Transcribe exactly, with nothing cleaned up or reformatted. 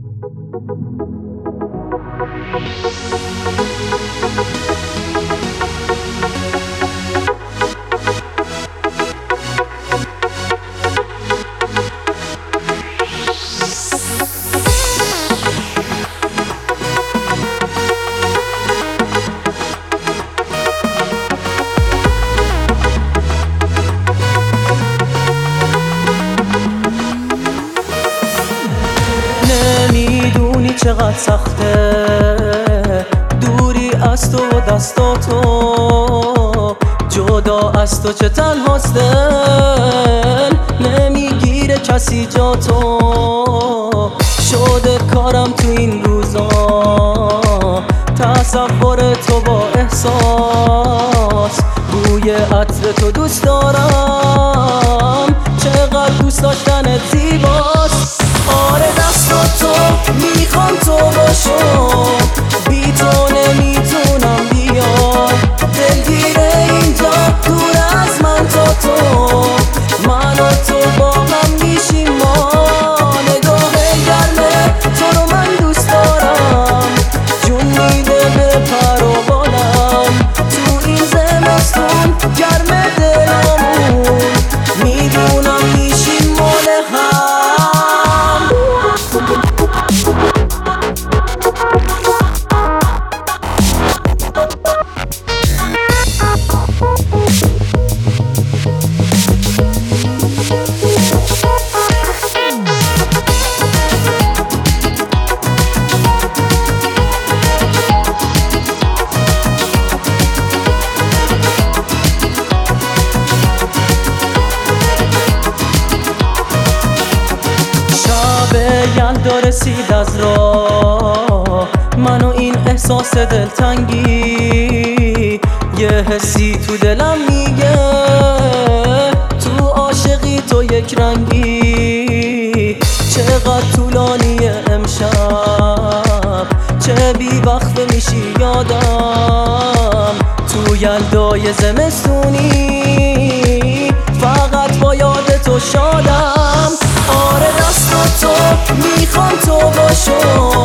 نمیدونی چقدر سخته دوری از تو و دستاتو، جدا از تو چه تنهاست دل، نمیگیره کسی جا تو. شده کارم تو این روزا تصور تو با احساس، بوی عطر تو دوست دارم، چقدر دوست داشتنت زیباست. آره دستاتو میخوام تو باشو، بی تو نمیتونم بیام، دلگیره اینجا دور از من تا تو، من و تو با هم میشیم ما. نگاه گرمه تو رو من دوست دارم، جون میده به پر و بالم، تو این زمستون گرمه دلمون، میدونم میشیم مال هم. یلدا رسید از راه، من و این احساس دلتنگی، یه حسی تو دلم میگه تو عاشقی تو یک رنگی. چقدر طولانیه امشب، چه بی وقت میشی یادم، تو یلدای زمستونی فقط با یاد تو شادم. آره دستاتو میخوام تو باشو،